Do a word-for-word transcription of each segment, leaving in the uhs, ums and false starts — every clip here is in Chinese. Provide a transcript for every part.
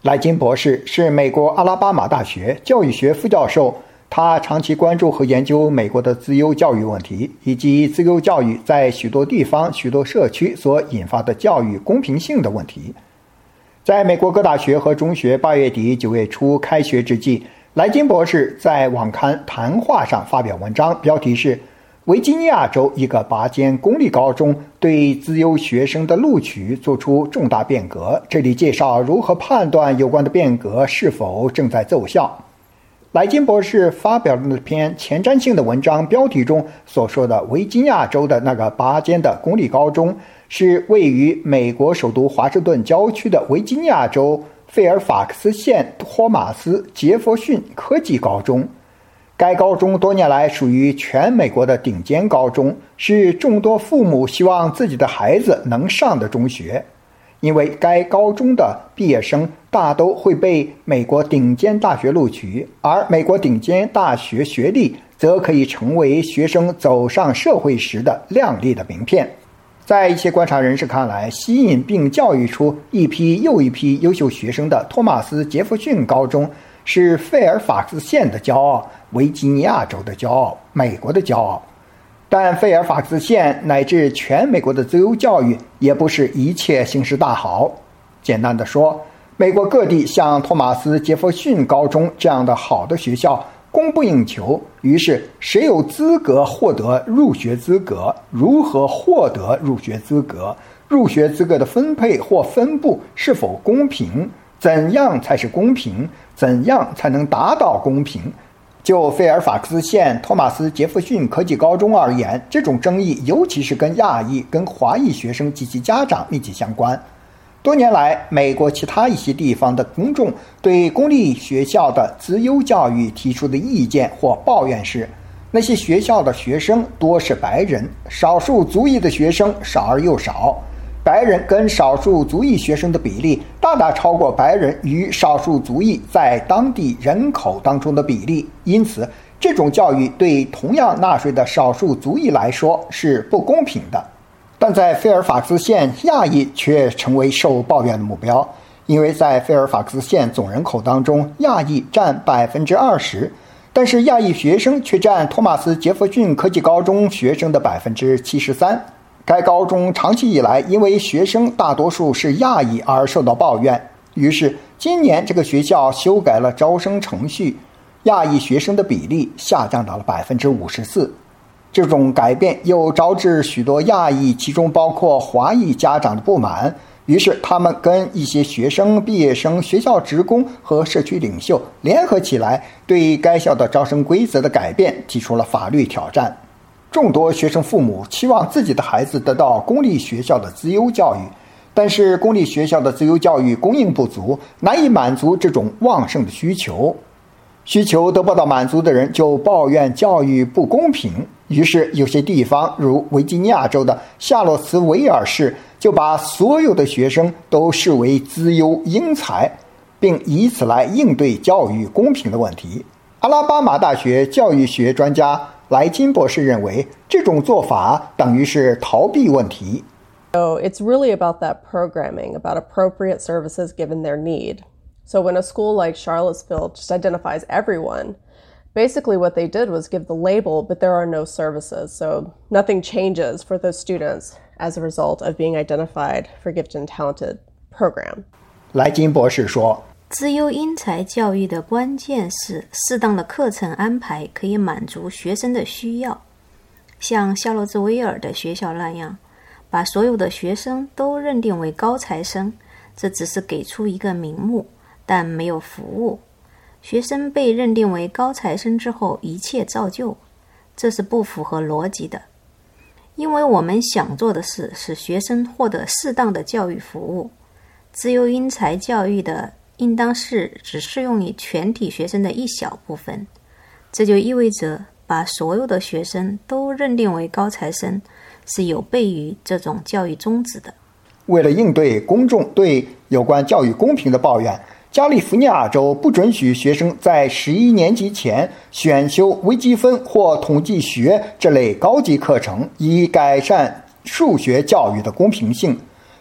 莱金博士是美国阿拉巴马大学教育学副教授，他长期关注和研究美国的资优教育问题，以及资优教育在许多地方、许多社区所引发的教育公平性的问题。在美国各大学和中学八月底九月初开学之际，莱金博士在网刊谈话上发表文章，标题是维吉尼亚州一个拔尖公立高中对资优学生的录取做出重大变革，这里介绍如何判断有关的变革是否正在奏效。莱金博士发表的那篇前瞻性的文章标题中所说的维吉尼亚州的那个拔尖的公立高中，是位于美国首都华盛顿郊区的维吉尼亚州费尔法克斯县托马斯杰佛逊科技高中。该高中多年来属于全美国的顶尖高中，是众多父母希望自己的孩子能上的中学。因为该高中的毕业生大都会被美国顶尖大学录取，而美国顶尖大学学历则可以成为学生走上社会时的亮丽的名片。在一些观察人士看来，吸引并教育出一批又一批优秀学生的托马斯杰弗逊高中是费尔法克斯县的骄傲，维吉尼亚州的骄傲，美国的骄傲。但费尔法克斯县乃至全美国的资优教育也不是一切形势大好。简单的说，美国各地像托马斯杰弗逊高中这样的好的学校供不应求，于是谁有资格获得入学资格，如何获得入学资格，入学资格的分配或分布是否公平，怎样才是公平，怎样才能达到公平。就费尔法克斯县托马斯杰弗逊科技高中而言，这种争议尤其是跟亚裔、跟华裔学生及其家长密切相关。多年来，美国其他一些地方的公众对公立学校的资优教育提出的意见或抱怨是，那些学校的学生多是白人，少数族裔的学生少而又少，白人跟少数族裔学生的比例大大超过白人与少数族裔在当地人口当中的比例，因此这种教育对同样纳税的少数族裔来说是不公平的。但在费尔法克斯县，亚裔却成为受抱怨的目标，因为在费尔法克斯县总人口当中，亚裔占百分之二十，但是亚裔学生却占托马斯杰弗逊科技高中学生的百分之七十三。该高中长期以来因为学生大多数是亚裔而受到抱怨，于是今年这个学校修改了招生程序，亚裔学生的比例下降到了百分之五十四。这种改变又招致许多亚裔，其中包括华裔家长的不满，于是他们跟一些学生、毕业生、学校职工和社区领袖联合起来，对该校的招生规则的改变提出了法律挑战。众多学生父母期望自己的孩子得到公立学校的资优教育，但是公立学校的资优教育供应不足，难以满足这种旺盛的需求。需求得不到满足的人就抱怨教育不公平，于是有些地方如维吉尼亚州的夏洛茨维尔市就把所有的学生都视为资优英才，并以此来应对教育公平的问题。阿拉巴马大学教育学专家莱金博士认为，这种做法等于是逃避问题。 So it's really about that programming, about appropriate services given their need. So when a school like Charlottesville just identifies everyone, basically what they did was give the label, but there are no services. So nothing changes for those students as a result of being identified for gifted and talented program. 莱金博士说， 资优英才教育的关键是适当的课程安排可以满足学生的需要。像夏洛兹维尔的学校那样，把所有的学生都认定为高材生，这只是给出一个名目，但没有服务。学生被认定为高材生之后，一切照旧，这是不符合逻辑的。因为我们想做的是使学生获得适当的教育服务。资优英才教育的应当是只适用于全体学生的一小部分，这就意味着把所有的学生都认定为高材生是有悖于这种教育宗旨的。 为了应对公众对有关教育公平的抱怨，加利福尼亚州不准许学生在十一年级前选修微积分或统计学这类高级课程，以改善数学教育的公平性。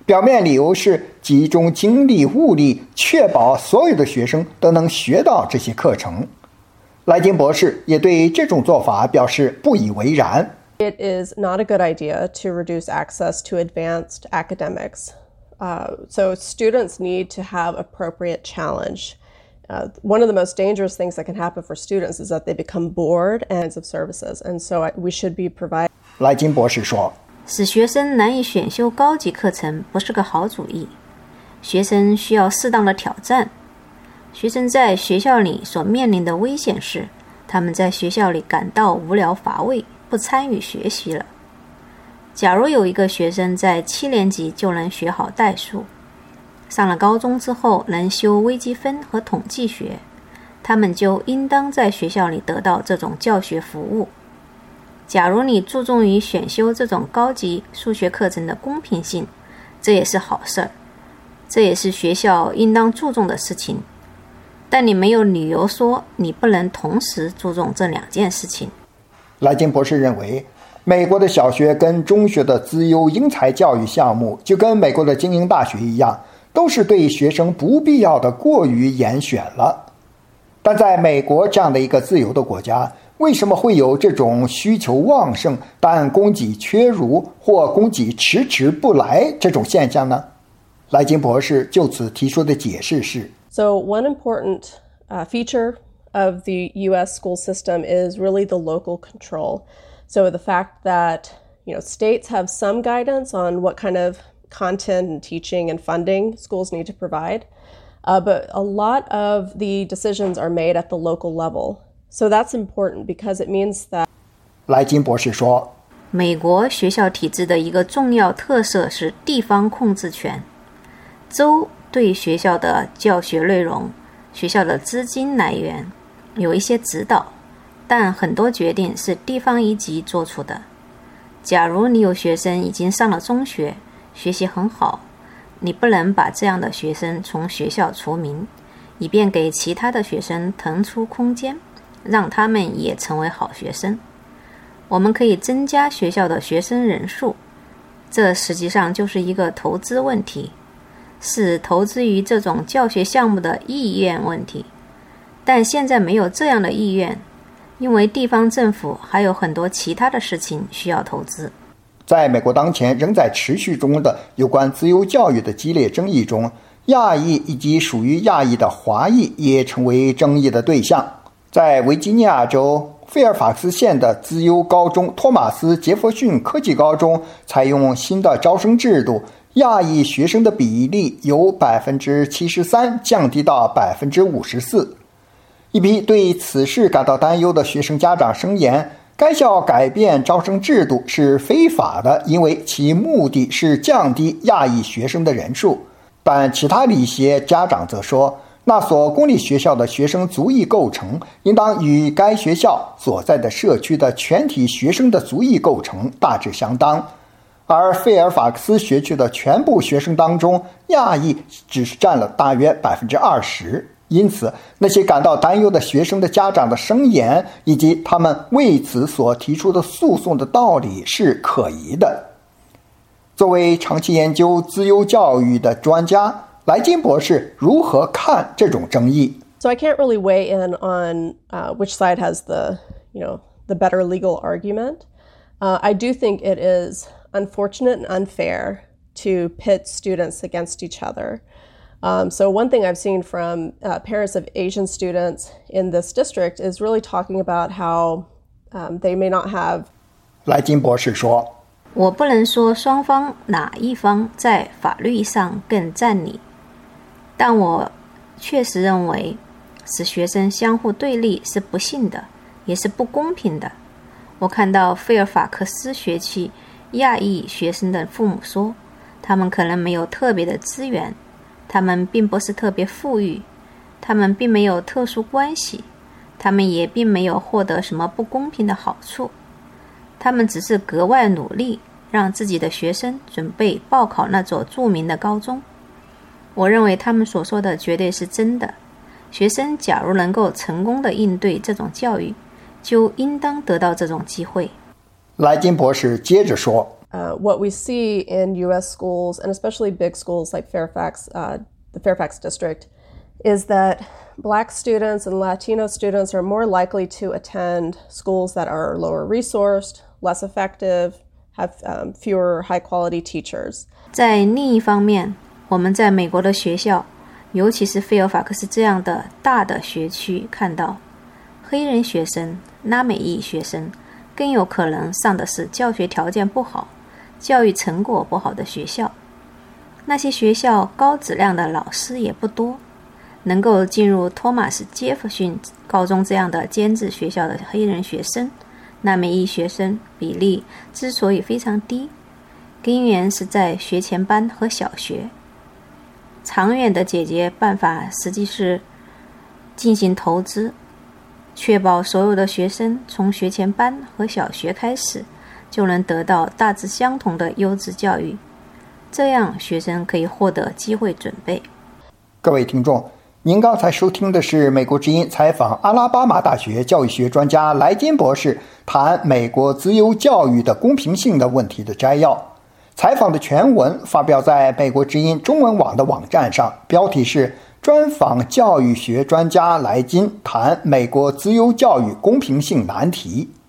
表面理由是集中精力物力，确保所有的学生都能学到这些课程。莱金博士也对这种做法表示不以为然。 It is not a good idea to reduce access to advanced academics. Uh, so students need to have appropriate challenge. Uh, one of the most dangerous things that can happen for students is that they become bored and of services, and so we should be providing. 莱金博士说， 使学生难以选修高级课程不是个好主意。学生需要适当的挑战。学生在学校里所面临的危险是，他们在学校里感到无聊乏味，不参与学习了。假如有一个学生在七年级就能学好代数，上了高中之后能修微积分和统计学，他们就应当在学校里得到这种教学服务。假如你注重于选修这种高级数学课程的公平性，这也是好事儿，这也是学校应当注重的事情。但你没有理由说你不能同时注重这两件事情。 莱金博士认为，美国的小学跟中学的资优英才教育项目就跟美国的精英大学一样，都是对学生不必要的过于严选了。但在美国这样的一个自由的国家，为什么会有这种需求旺盛但供给缺如或供给迟迟不来这种现象呢？莱金博士就此提出的解释是 So one important uh, feature of the U S school system is really the local control. So the fact that, you know, states have some guidance on what kind of content and teaching and funding schools need to provide, uh, but a lot of the decisions are made at the local level. So that's important because it means that 莱金博士说， 美国学校体制的一个重要特色是地方控制权。州对学校的教学内容、学校的资金来源有一些指导，但很多决定是地方一级做出的。假如你有学生已经上了中学，学习很好，你不能把这样的学生从学校除名，以便给其他的学生腾出空间，让他们也成为好学生。我们可以增加学校的学生人数，这实际上就是一个投资问题，是投资于这种教学项目的意愿问题。但现在没有这样的意愿，因为地方政府还有很多其他的事情需要投资。 在美国当前仍在持续中的有关自由教育的激烈争议中，亚裔以及属于亚裔的华裔也成为争议的对象。在维吉尼亚州费尔法斯县的资优高中托马斯·杰弗逊科技高中采用新的招生制度，亚裔学生的比例由 百分之七十三 降低到 百分之五十四。一批对此事感到担忧的学生家长声言，该校改变招生制度是非法的，因为其目的是降低亚裔学生的人数。但其他的一些家长则说，那所公立学校的学生族裔构成应当与该学校所在的社区的全体学生的族裔构成大致相当，而费尔法克斯学区的全部学生当中，亚裔只是占了大约 百分之二十。因此，那些感到担忧的学生的家长的声言以及他们为此所提出的诉讼的道理是可疑的。作为长期研究资优教育的专家，莱金博士如何看这种争议？ So I can't really weigh in on uh, which side has the, you know, the better legal argument. Uh, I do think it is unfortunate and unfair to pit students against each other. Um, so one thing I've seen from uh, parents of Asian students in this district is really talking about how um, they may not have. 莱金博士说， 我不能说双方哪一方在法律上更占理，但我确实认为使学生相互对立是不幸的，也是不公平的。我看到费尔法克斯学区亚裔学生的父母说，他们可能没有特别的资源，他们并不是特别富裕，他们并没有特殊关系，他们也并没有获得什么不公平的好处，他们只是格外努力让自己的学生准备报考那所著名的高中。我认为他们所说的绝对是真的。学生假如能够成功地应对这种教育，就应当得到这种机会。 莱金博士接着说 uh, what we see in U S schools, and especially big schools like Fairfax, uh, the Fairfax district, is that Black students and Latino students are more likely to attend schools that are lower resourced, less effective, have um, fewer high-quality teachers. 在另一方面，我们在美国的学校，尤其是费尔法克斯这样的大的学区，看到黑人学生、拉美裔学生更有可能上的是教学条件不好、教育成果不好的学校。那些学校高质量的老师也不多，能够进入托马斯·杰弗逊高中这样的尖子学校的黑人学生、拉美裔学生比例之所以非常低，根源是在学前班和小学。长远的解决办法实际是进行投资，确保所有的学生从学前班和小学开始就能得到大致相同的优质教育，这样学生可以获得机会准备。 各位听众，您刚才收听的是美国之音采访阿拉巴马大学教育学专家莱金博士谈美国自由教育的公平性的问题的摘要。采访的全文发表在美国之音中文网的网站上，标题是专访教育学专家莱金谈美国自由教育公平性难题。